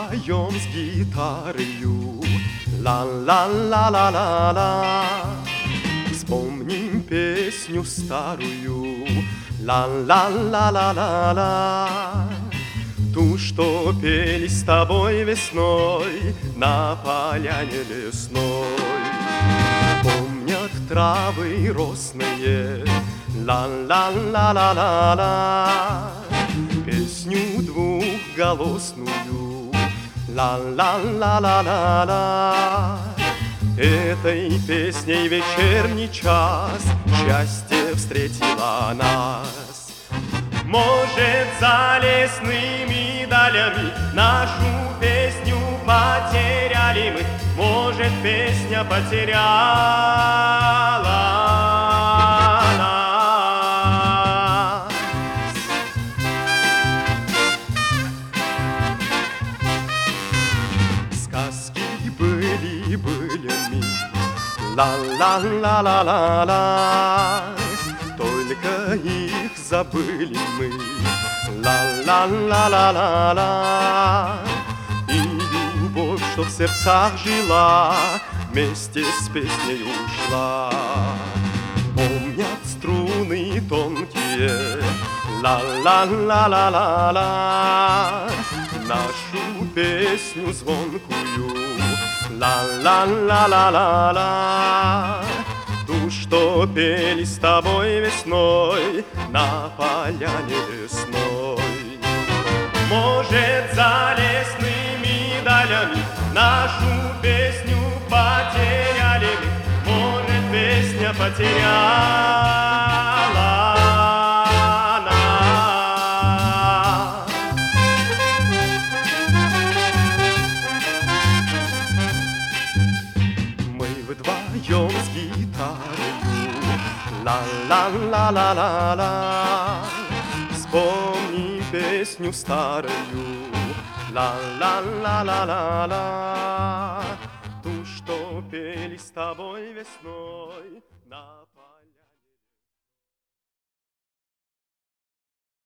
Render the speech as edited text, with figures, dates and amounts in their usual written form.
вдвоем с гитарою. Ла-ла-ла-ла-ла-ла. Вспомним песню старую. Ла-ла-ла-ла-ла-ла. Ту, что пели с тобой весной на поляне лесной. Помнят травы росные. Ла-ла-ла-ла-ла-ла. Песню двухголосную. Ла-ла-ла-ла-ла-ла. Этой песней вечерний час счастье встретило нас. Может, за лесными долями нашу песню потеряли мы. Может, песня потеряла нас. Сказки были былями. Ла-ла-ла-ла-ла-ла. Только их забыли мы. Ла-ла-ла-ла-ла-ла. И любовь, что в сердцах жила, вместе с песней ушла. Помнят струны тонкие. Ла-ла-ла-ла-ла-ла. Нашу песню звонкую. Ла-ла-ла-ла-ла-ла. Ту, что пели с тобой весной на поляне лесной. Может, за лесными долями нашу песню потеряли мы. Может, песня потеряла нас. Мы вдвоем с гитарою. Ла-ла-ла-ла-ла-ла. Вспомни песню старую. Ла-ла-ла-ла-ла-ла. Ту, что пели с тобой весной на